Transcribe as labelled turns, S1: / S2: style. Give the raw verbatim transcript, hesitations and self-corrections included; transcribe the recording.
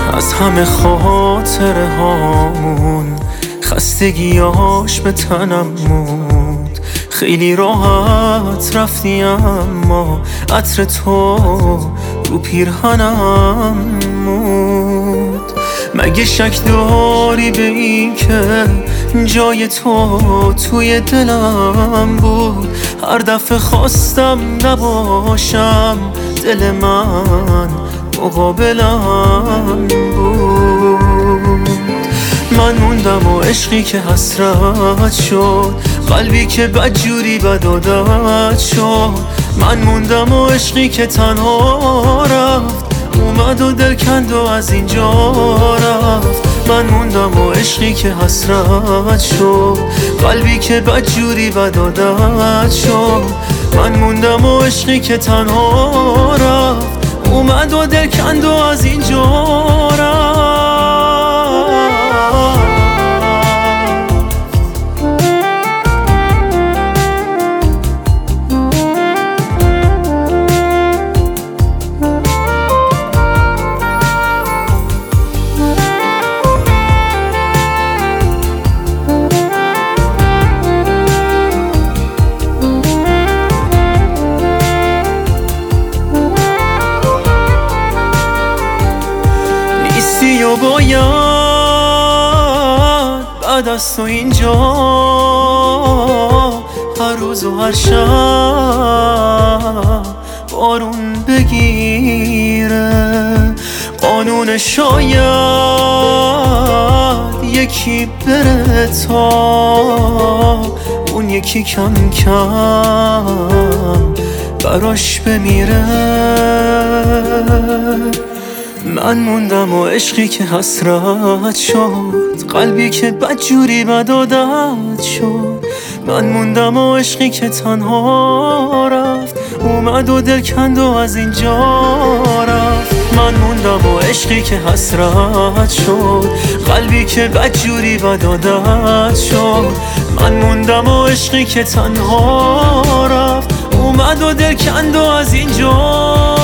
S1: از همه خاطره هامون خستگیاش به تنم موند. خیلی راحت رفتی اما عطر تو رو پیرهنم موند. مگه شک داری به این که جای تو توی دلم بود؟ هر دفعه خواستم نباشم دل من مقابلم بود. من موندم و عشقی که حسرت شد، قلبی که بدجوری بد عادت شد. من موندم و عشقی که تنها رفت، اومد و دل کند و از اینجا رفت. من موندم و عشقی که حسرت شد، قلبی که بدجوری بد عادت شد. من موندم و عشقی که تنها رفت، اومد و دل کند و از اینجا رفت. و باید بعد از تو اینجا هر روز و هر شب بارون بگیره. قانون شاید یکی بره تا اون یکی کم کم براش بمیره. من موندم و عشقی که حسرت شد، قلبی که بدجوری بد عادت شد. من موندم و عشقی که تنها رفت، اومد و دل کند و از اینجا رفت. من موندم و عشقی که حسرت شد، قلبی که بدجوری بد عادت شد. من موندم و عشقی که تنها رفت، اومد و دل کند و از اینجا